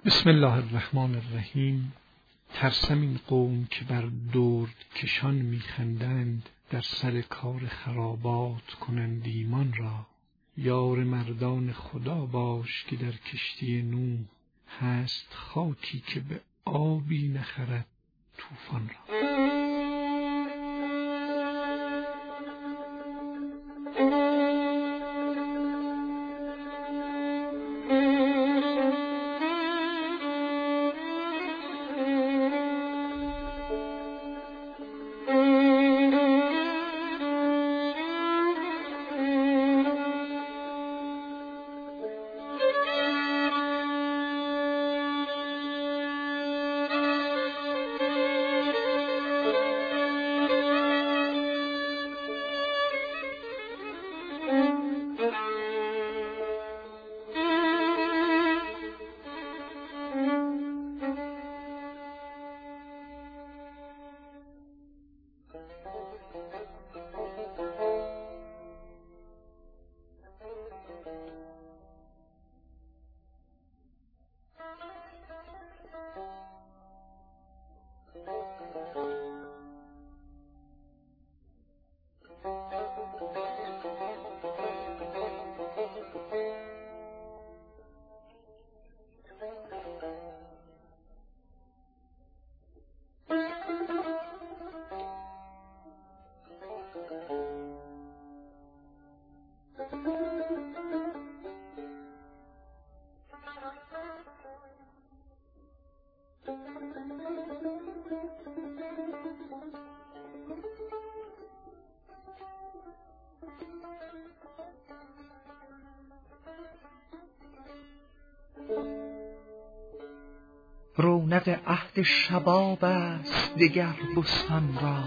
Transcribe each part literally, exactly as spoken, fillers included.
بسم الله الرحمن الرحیم. ترسم این قوم که بر درد کشان میخندند، در سر کار خرابات کنند ایمان را. یار مردان خدا باش که در کشتی نوح، هست خاکی که به آبی نخرد طوفان را. رونق عهد شباب است دگر بستان را،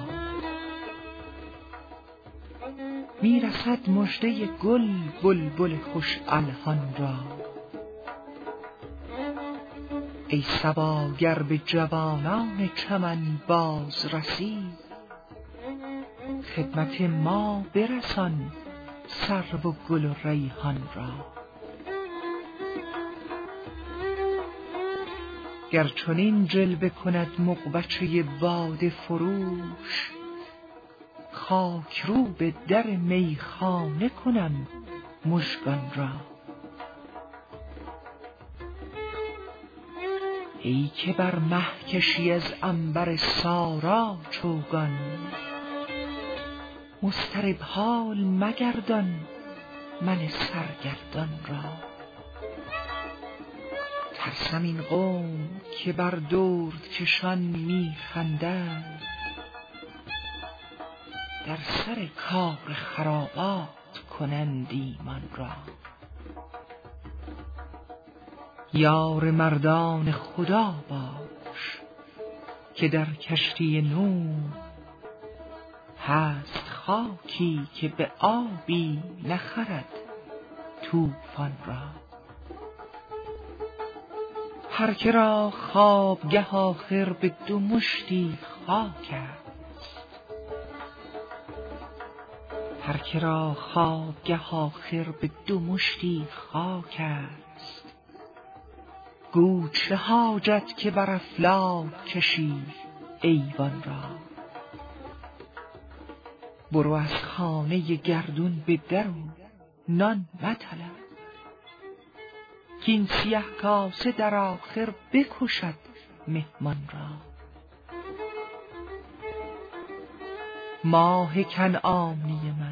میرسد مژده گل بلبل خوش الحان را. ای صبا گر به جوانان چمن باز رسی، خدمت ما برسان سرو و گل و ریحان را. گر چنین جلوه کند مغبچه باده فروش، خاک رو به در میخانه کنم مژگان را. ای که بر مه کشی از عنبر سارا چوگان، مضطرب حال مگردان من سرگردان را. ترسم این قوم که بر درد کشان میخندند، در سر کار خرابات کنند ایمان را. یار مردان خدا باش که در کشتی نوح، هست خاکی که به آبی نخرد طوفان را. هر که را خوابگه آخر به دو مشتی خاک است، هر که را خوابگه آخر به دو مشتی خاک است. گو چه حاجت که بر افلاک کشی ایوان را. برو از خانه گردون به درو نان مطلب، کین سیه کاسه در آخر بکشد مهمان را. ماه کنعانی من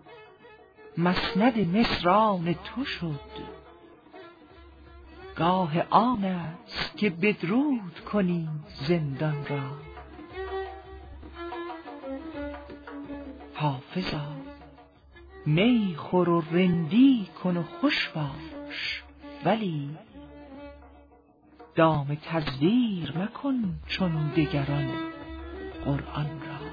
مسند مصران تو شد، گاه آن است که بدرود کنی زندان را. حافظا می خور و رندی کن و خوش باش، ولی دام تزویر مکن چون دگران قرآن را.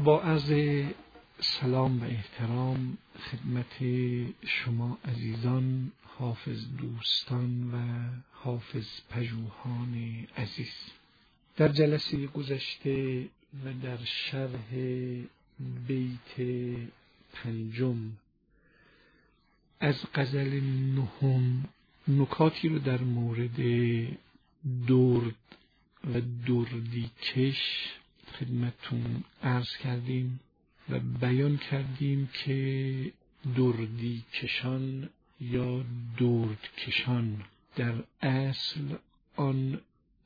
با عرض سلام و احترام خدمت شما عزیزان، حافظ دوستان و حافظ پژوهان عزیز. در جلسه گذشته و در شرح بیت پنجم از غزل نهم نکاتی رو در مورد درد و دردی کش خدمتتون عرض کردیم و بیان کردیم که دردی کشان یا درد کشان در اصل آن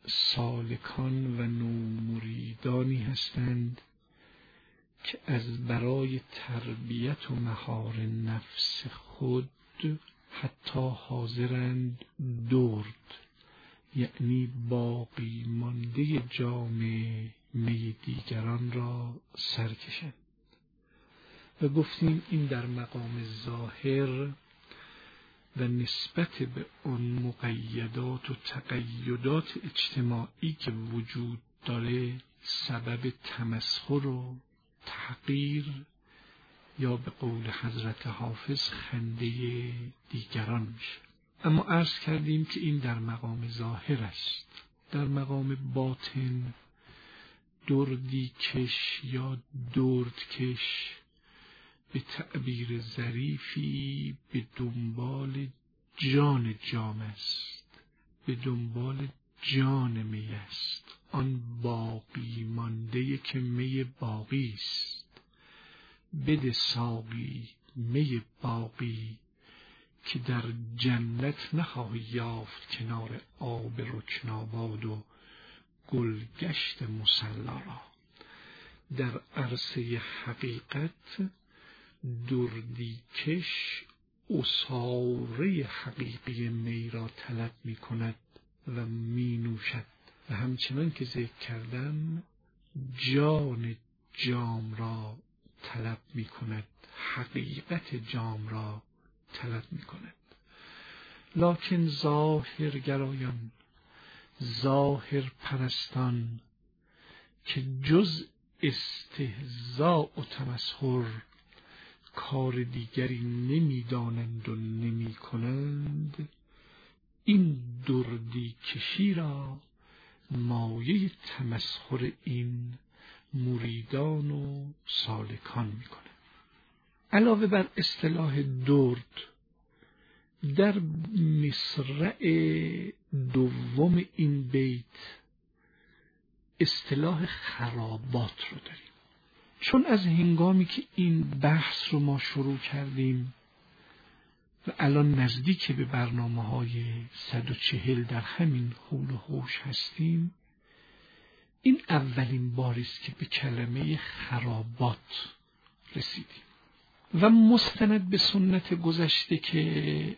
سالکان و نومریدانی هستند که از برای تربیت و مهار نفس خود حتی حاضرند درد، یعنی باقی مانده جام می دیگران را سرکشند. و گفتیم این در مقام ظاهر و نسبت به آن مقیدات و تقیدات اجتماعی که وجود داره سبب تمسخر و تحقیر یا به قول حضرت حافظ خنده دیگران میشه. اما عرض کردیم که این در مقام ظاهر است. در مقام باطن دردی کش یا درد کش به تعبیر ظریفی به دنبال جان جام است، به دنبال جان می است، آن باقی مانده که می باقی است. بده ساقی می باقی که در جنت نخواهی یافت کنار آب رکناباد و گلگشت مصلا را. در عرصه حقیقت دردی کش عصاره حقیقی می را طلب می کند و می نوشد و همچنان که ذکر کردم جان جام را طلب می کند، حقیقت جام را طلب می کند. لکن ظاهرگرایان، ظاهر پرستان که جز استهزاء و تمسخر کار دیگری نمی دانند و نمی کنند، این دردی کشی را مایه تمسخر این مریدان و سالکان می کنند. علاوه بر اصطلاح درد، در مصرع دوم این بیت اصطلاح خرابات رو داریم. چون از هنگامی که این بحث رو ما شروع کردیم و الان نزدیک به برنامه های صد و چهل در همین حول و حوش هستیم، این اولین باریست که به کلمه خرابات رسیدیم و مستند به سنت گذشته که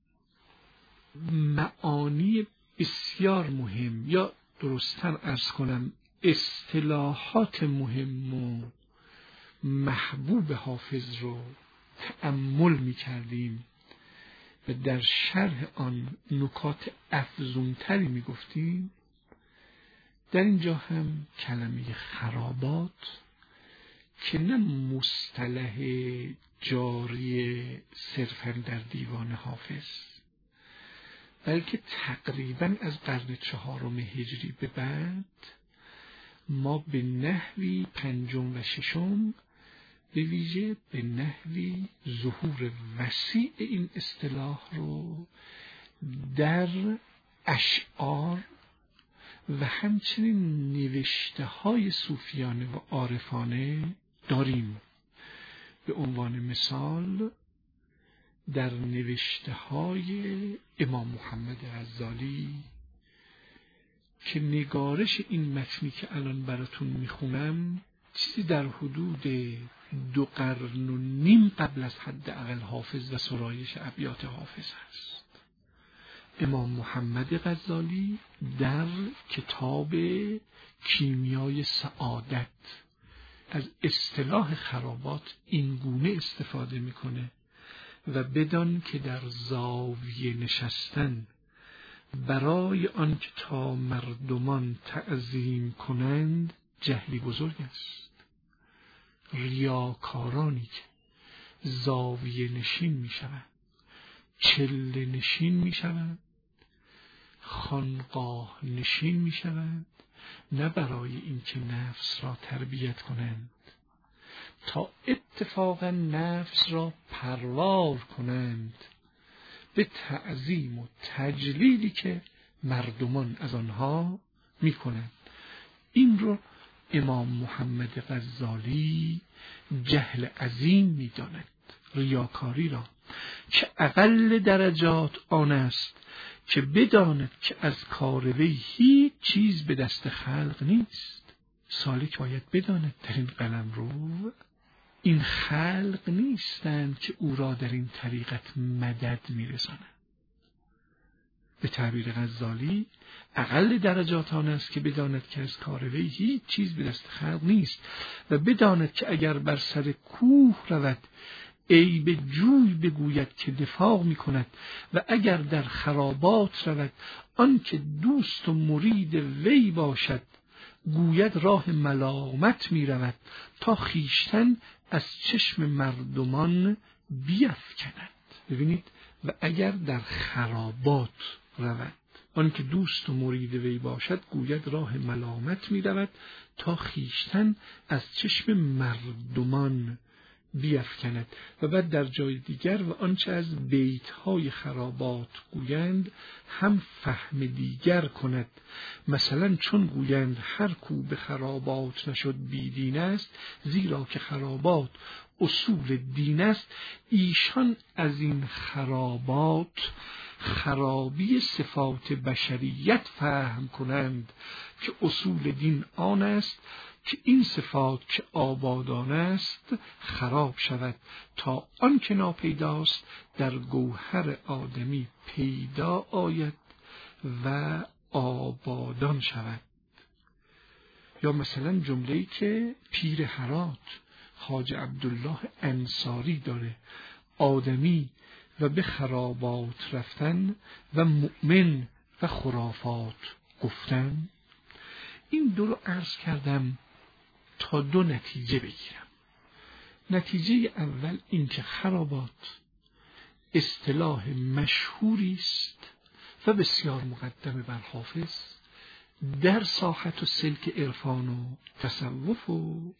معانی بسیار مهم یا درست‌تر عرض کنم اصطلاحات مهم و محبوب حافظ رو تأمل می کردیم و در شرح آن نکات افزونتری می گفتیم، در اینجا هم کلمه خرابات که نه مصطلح جاری صرفاً در دیوان حافظ بلکه تقریباً از قرن چهارم هجری به بعد ما به نحوی پنجم و ششم به ویژه به نحوی ظهور وسیع این اصطلاح رو در اشعار و همچنین نوشته های صوفیانه و عارفانه داریم. به عنوان مثال در نوشته های امام محمد غزالی که نگارش این متنی که الان براتون میخونم چیزی در حدود دو قرن و نیم قبل از حداقل حافظ و سرایش ابیات حافظ است. امام محمد غزالی در کتاب کیمیای سعادت از اصطلاح خرابات این گونه استفاده میکنه و بدان که در زاویه نشستن برای آنکه تا مردمان تعظیم کنند جهلی بزرگ است. ریاکارانی که زاویه نشین می شوند، چله نشین می شوند، خانقاه نشین می شوند، نه برای اینکه نفس را تربیت کنند تا اتفاقا نفس را پروار کنند به تعظیم و تجلیلی که مردمان از آنها می کنند. این رو امام محمد غزالی جهل عظیم می داند، ریاکاری را، که اقل درجات آن است که بداند که از کار وی هیچ چیز به دست خلق نیست. سالک باید بداند در این قلمرو این خلق نیستند که او را در این طریقت مدد میرسانند. به تعبیر غزالی اقل درجات آن است که بداند که از کار وی هیچ چیز به دست خلق نیست و بداند که اگر بر سر کوه رود عیب جوی بگوید که دفاع می کند و اگر در خرابات رود آن که دوست و مرید وی باشد گوید راه ملامت می رود تا خیشتن از چشم مردمان بیفکند. ببینید، و اگر در خرابات رود آن که دوست و مرید وی باشد گوید راه ملامت می رود تا خیشتن از چشم مردمان بیفکند. و بعد در جای دیگر و آنچه از بیتهای خرابات گویند هم فهم دیگر کند. مثلا چون گویند هر کو به خرابات نشد بیدین است، زیرا که خرابات اصول دین است، ایشان از این خرابات خرابی صفات بشریت فهم کنند که اصول دین آن است که این صفات که آبادان است خراب شود تا آن که ناپیداست در گوهر آدمی پیدا آید و آبادان شود. یا مثلا جمله‌ای که پیر هرات خواجه عبدالله انصاری داره: آدمی و به خرابات رفتن و مؤمن و خرافات گفتن. این دو رو عرض کردم تا دو نتیجه بگیرم. نتیجه اول این که خرابات اصطلاح مشهوری است و بسیار مقدم بر حافظ در ساحت و سلک عرفان و تصوف و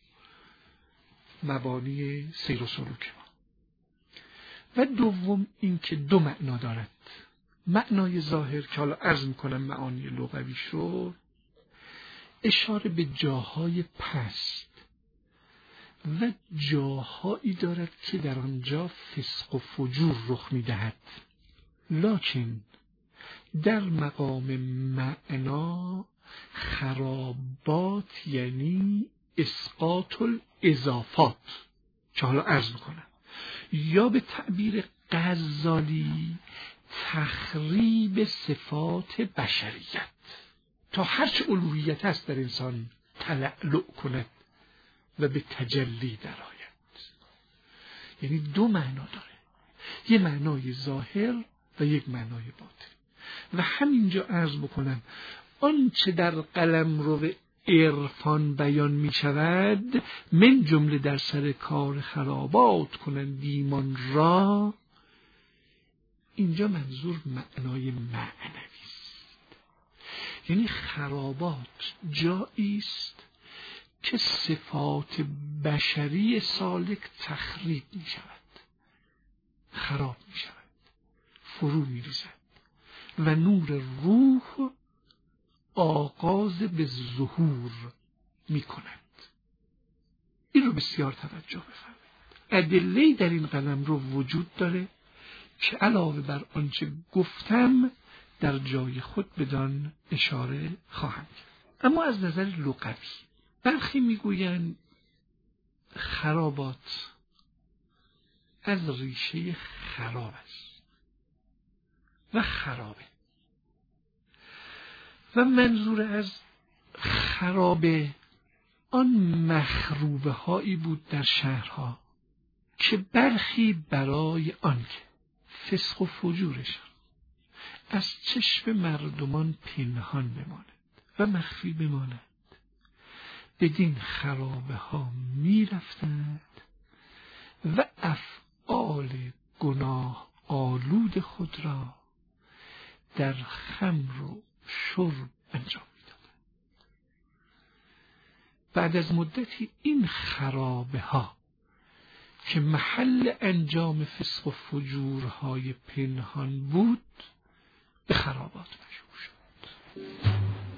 مبانی سیر و سلوک ما. و دوم این که دو معنا دارد. معنای ظاهر که حالا عرض میکنم معانی لغویش رو، اشاره به جاهای پست و جاهایی دارد که در آنجا فسق و فجور رخ میدهد، لکن در مقام معنا خرابات یعنی اسقاط الاضافات که حالا عرض میکنم، یا به تعبیر غزالی تخریب صفات بشریت تا هرچه الوهیت است در انسان تلألؤ کند و به تجلی درآید. یعنی دو معنا داره، یه معنای ظاهر و یک معنای باطن. و همینجا عرض بکنم آنچه در قلمرو عرفان بیان می شود من جمله در سر کار خرابات کنند ایمان را، اینجا منظور معنای معنوی است. یعنی خرابات جایی است که صفات بشری سالک تخریب می شود، خراب می شود، فرو می ریزد و نور روح آغاز به ظهور می کند. این رو بسیار توجه بفرمایید. ادله‌ای در این قلم رو وجود داره که علاوه بر آنچه گفتم در جای خود بدان اشاره خواهم کرد. اما از نظر لغوی برخی میگویند خرابات از ریشه خراب است و خرابه، و منظور از خرابه آن مخروبه هایی بود در شهرها که برخی برای آنکه فسق و فجورشان از چشم مردمان پنهان بماند و مخفی بماند، بدین خرابه ها می رفتند و افعال گناه آلود خود را در خمر و شرب انجام می دادند. بعد از مدتی این خرابه ها که محل انجام فسق و فجورهای پنهان بود به خرابات مشهور شد.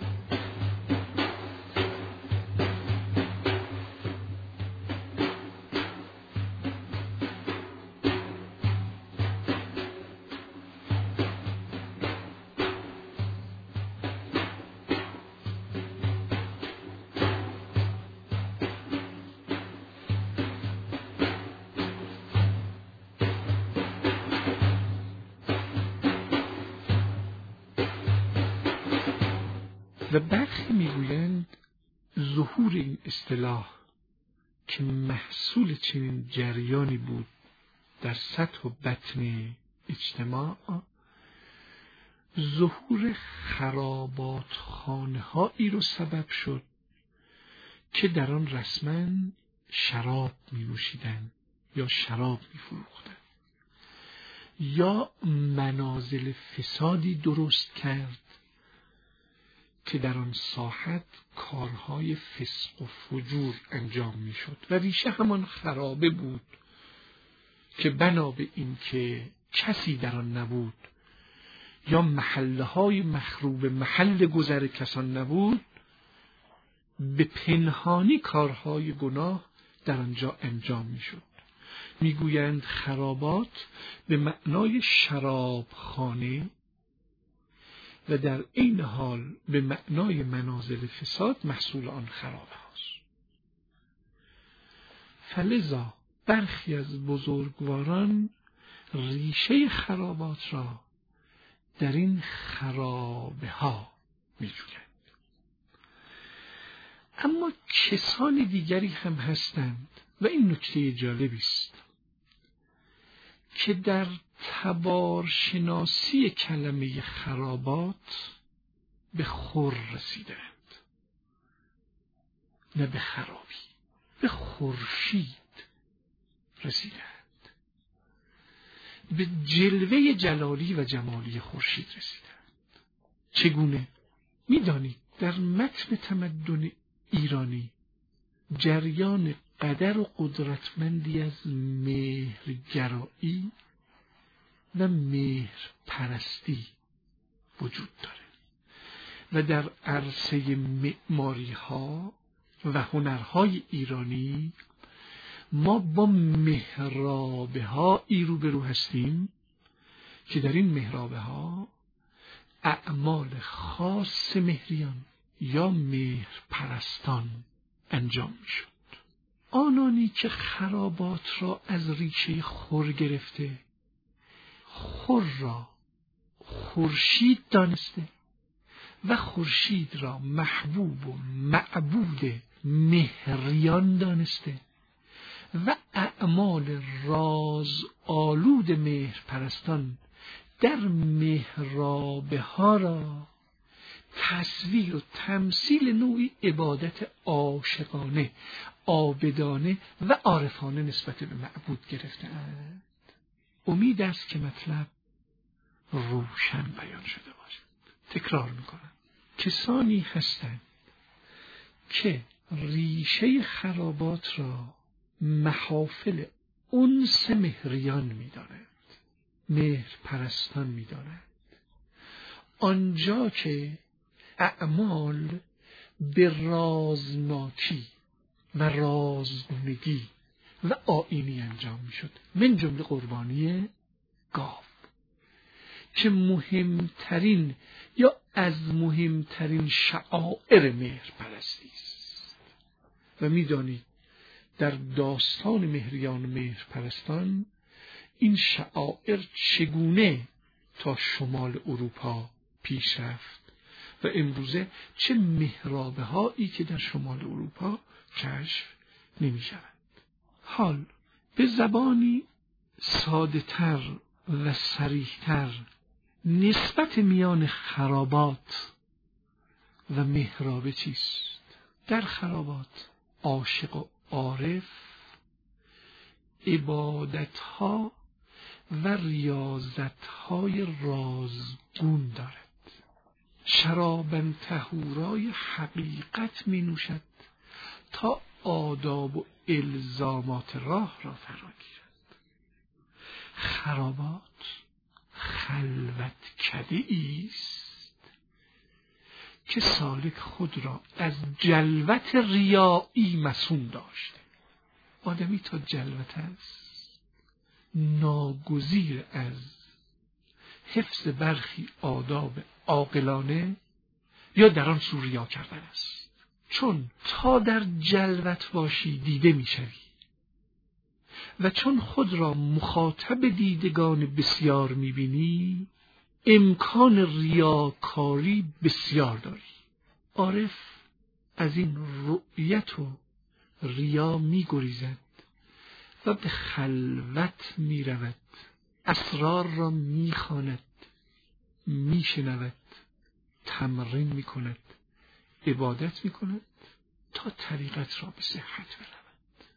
و برخی میگویند ظهور این اصطلاح که محصول چنین جریانی بود در سطح و بطن اجتماع، ظهور خرابات خانه هایی رو سبب شد که در آن رسما شراب می نوشیدند یا شراب می فروختند یا منازل فسادی درست کرد که در آن ساحت کارهای فسق و فجور انجام می شد و ریشه همان خرابه بود که بنا به این که کسی در آن نبود یا محله های مخروب محل گذر کسان نبود، به پنهانی کارهای گناه در آنجا انجام می شد. می گویند خرابات به معنای شراب خانه و در این حال به معنای منازل فساد محصول آن خرابه هاست. فلذا برخی از بزرگواران ریشه خرابات را در این خرابه ها می جویند. اما کسان دیگری هم هستند و این نکته جالبی است که در تبارشناسی کلمه خرابات به خور رسیدند، نه به خرابی، به خورشید رسیدند، به جلوه جلالی و جمالی خورشید رسیدند. چگونه؟ می‌دانید در متن تمدن ایرانی جریان قدر و قدرتمندی از مهرگرایی و مهر پرستی وجود داره و در عرصه معماری ها و هنرهای ایرانی ما با محرابه هایی روبرو هستیم که در این محرابه ها اعمال خاص مهریان یا مهر پرستان انجام می شد. آنانی که خرابات را از ریشه خور گرفته، خور را خورشید دانسته و خورشید را محبوب و معبود مهریان دانسته و اعمال راز آلود مهر پرستان در محرابه ها را تصویر و تمثیل نوعی عبادت عاشقانه، عابدانه و عارفانه نسبت به معبود گرفته‌اند. امید است که مطلب روشن بیان شده باشد. تکرار میکنم، کسانی هستند که ریشه خرابات را محافل انس مهریان می‌دانند، مهر پرستان می‌دانند، آنجا که اعمال به رازناکی و رازگونگی و آیینی انجام میشد، من جمله قربانی گاو که مهمترین یا از مهمترین شعائر مهر پرستی است. و میدانید در داستان مهریان و مهر پرستان این شعائر چگونه تا شمال اروپا پیش رفت و امروزه چه محرابه هایی که در شمال اروپا کشف نمی شوند. حال به زبانی ساده تر و صریح تر نسبت میان خرابات و محرابه چیست؟ در خرابات عاشق و عارف عبادتها و ریاضتهای رازگون دارد. شرابا طهورای حقیقت می نوشد تا آداب و الزامات راه را فرا گیرد. خرابات خلوتکده ایست که سالک خود را از جلوت ریایی مصون داشته. آدمی تا جلوت است ناگزیر از حفظ برخی آداب عاقلانه یا در آن سو ریا کردن است. چون تا در جلوت باشی دیده میشوی و چون خود را مخاطب دیدگان بسیار میبینی امکان ریاکاری بسیار داری. عارف از این رؤیت و ریا میگریزد و به خلوت میرود، اسرار را میخواند، میشنود، تمرین میکند، عبادت میکند تا طریقت را به صحت برود.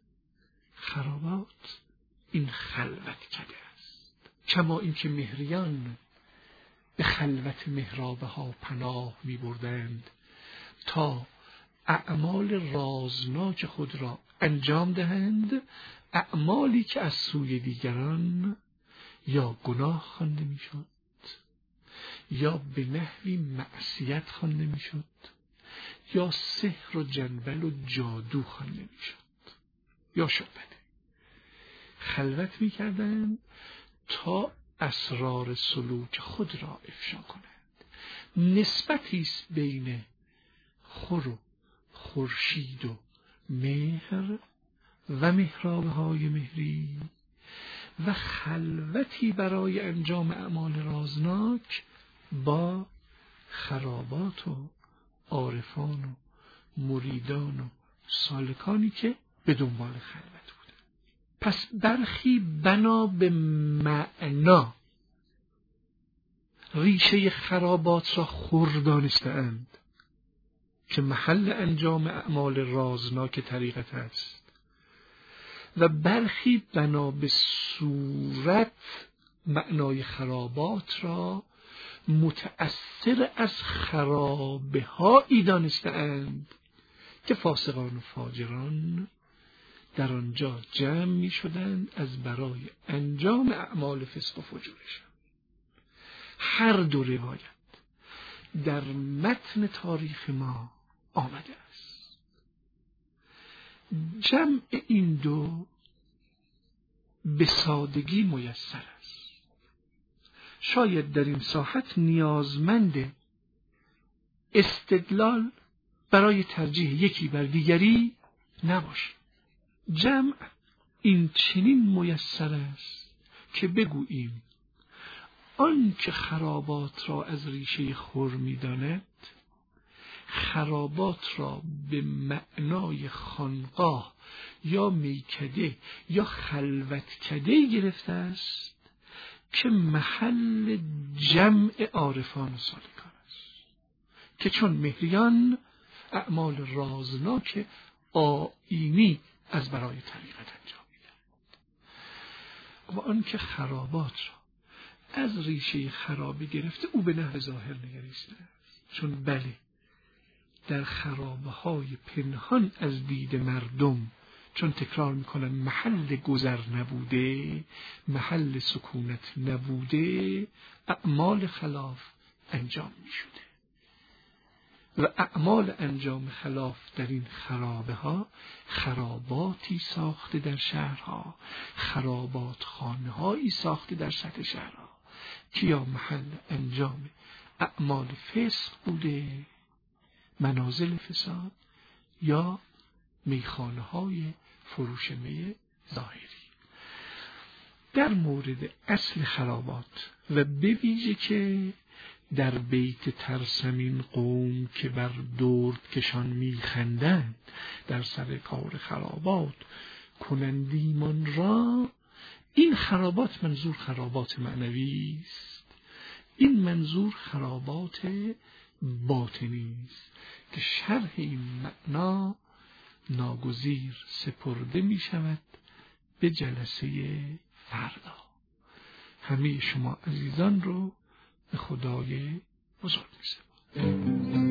خرابات این خلوت کده است. کما اینکه مهریان به خلوت محرابه ها پناه می بردند تا اعمال رازناک خود را انجام دهند، اعمالی که از سوی دیگران یا گناه خوانده میشد یا به نحوی معصیت خوانده میشد یا سحر و جنبل و جادو خوانده میشد یا شعبده. خلوت میکردند تا اسرار سلوک خود را افشا کنند. نسبتی است بین خور و خورشید و مهر و محرابه های مهری و خلوتی برای انجام اعمال رازناک با خرابات و عارفان و مریدان و سالکانی که به دنبال خلوت بودند. پس برخی بنا به معنا ریشه خرابات را خور دانسته‌اند که محل انجام اعمال رازناک طریقت است و برخی بنا به صورت معنای خرابات را متأثر از خرابه هایی دانسته‌اند که فاسقان و فاجران در آنجا جمع می شدند از برای انجام اعمال فسق و فجورشان. هر دو روایت در متن تاریخ ما آمده است. جمع این دو به سادگی میسر است. شاید در این ساحت نیازمند استدلال برای ترجیح یکی بر دیگری نباشد. جمع این چنین میسر است که بگوییم آن که خرابات را از ریشه خور می‌داند خرابات را به معنای خانقاه یا میکده یا خلوتکده گرفته است که محل جمع عارفان و سالکان است که چون مهریان اعمال رازناک آیینی از برای طریقت انجام می‌دهند و آن که خرابات را از ریشه خرابه گرفته او به نحو ظاهر نگریسته است. چون بله در خرابه های پنهان از دید مردم، چون تکرار میکنم محل گذر نبوده، محل سکونت نبوده، اعمال خلاف انجام میشده و اعمال انجام خلاف در این خرابه ها خراباتی ساخته در شهرها، خرابات خانه هایی ساخته در سطح شهرها که یا محل انجام اعمال فسق بوده، منازل فساد یا میخانه های فروش می ظاهری. در مورد اصل خرابات و به ویژه که در بیت ترسمین قوم که بر درد کشان میخندند در سر کار خرابات کنند ایمان را، این خرابات منظور خرابات معنوی است. این منظور خرابات باطنی است که شرح این معنا ناگزیر سپرده می شود به جلسه فردا. همه شما عزیزان رو به خدای بزرگ می سپارم.